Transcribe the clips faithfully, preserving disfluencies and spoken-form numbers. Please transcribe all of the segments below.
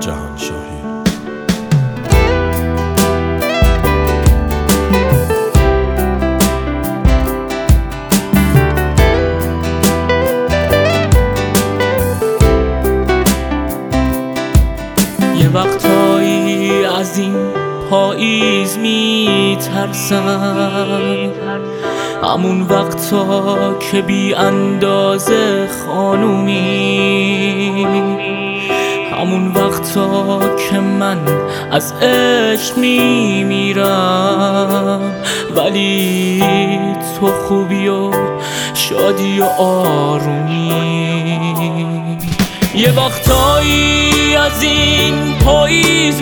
جهانشاهی. یه وقتایی از این پاییز میترسم، همون وقتا که بی اندازه خانومی، همون وقتا که من از عشق میمیرم، ولی تو خوبی و شادی و آرومی. یه وقتایی از این پاییز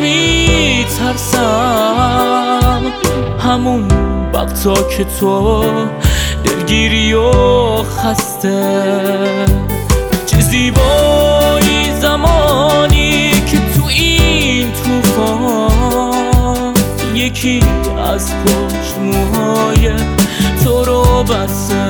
میترسم، همون وقتا که تو دلگیری و خسته، چه زیبایی زمانی که تو این طوفان یکی از پشت موهای تو رو بسته.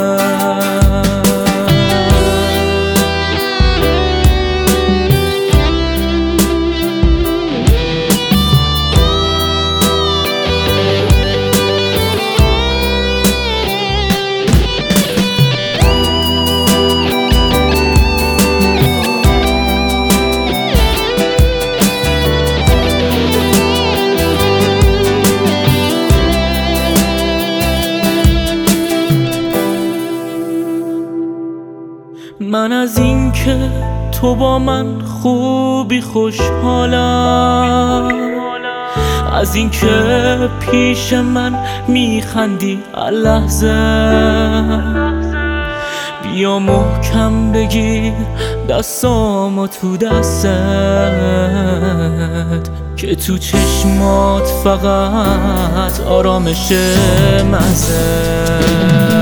من از این که تو با من خوبی خوشحالم، از این که پیش من میخندی لحظه. بیا محکم بگیر دستامو تو دستت، که تو چشمات فقط آرامش محضه.